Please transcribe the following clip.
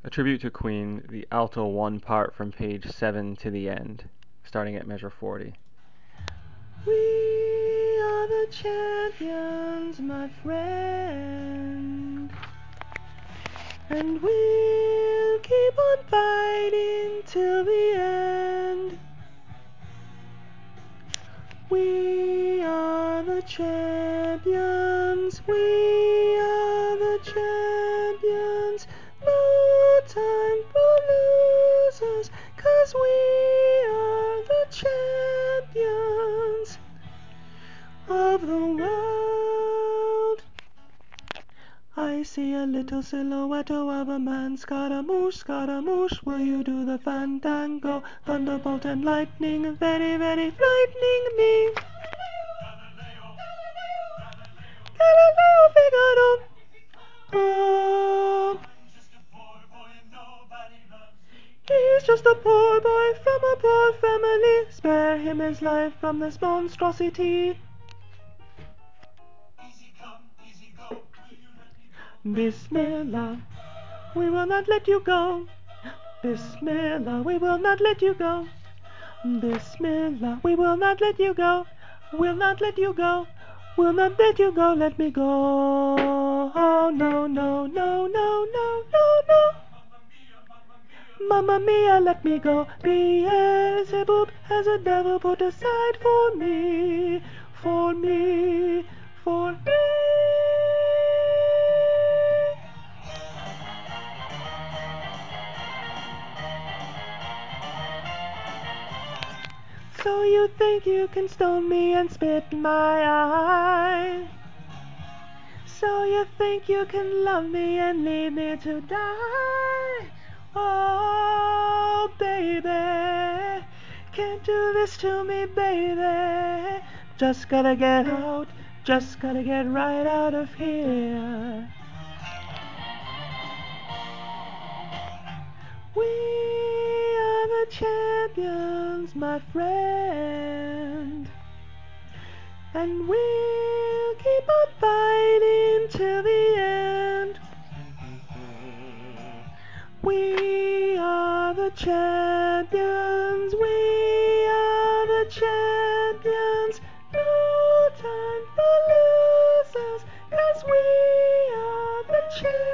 A tribute to Queen, the alto 1 part from page 7 to the end, starting at measure 40. We are the champions, my friend, and we'll keep on fighting till the end. We are the champions, we are the champions. No time for losers, 'cause we are the champions of the world. I see a little silhouette of a man. Scaramouche, Scaramouche, will you do the fandango? Thunderbolt and lightning, very, very frightening me. Galileo Figaro. Oh, he's just a poor boy from a poor family. Spare him his life from this monstrosity. Bismillah, we will not let you go. Bismillah, we will not let you go. Bismillah, we will not let you go. We'll not let you go. We'll not let you go. Let me go. Oh, no, no, no, no, no, no, no. Mamma mia, let me go. Beelzebub has a devil put aside for me, for me, for me. So you think you can stone me and spit in my eye? So you think you can love me and leave me to die? Oh, baby, can't do this to me, baby. Just gotta get out, just gotta get right out of here. We are the champions, my friend, and we'll keep on fighting till the end. We are the champions, we are the champions. No time for losers, 'cause we are the champions.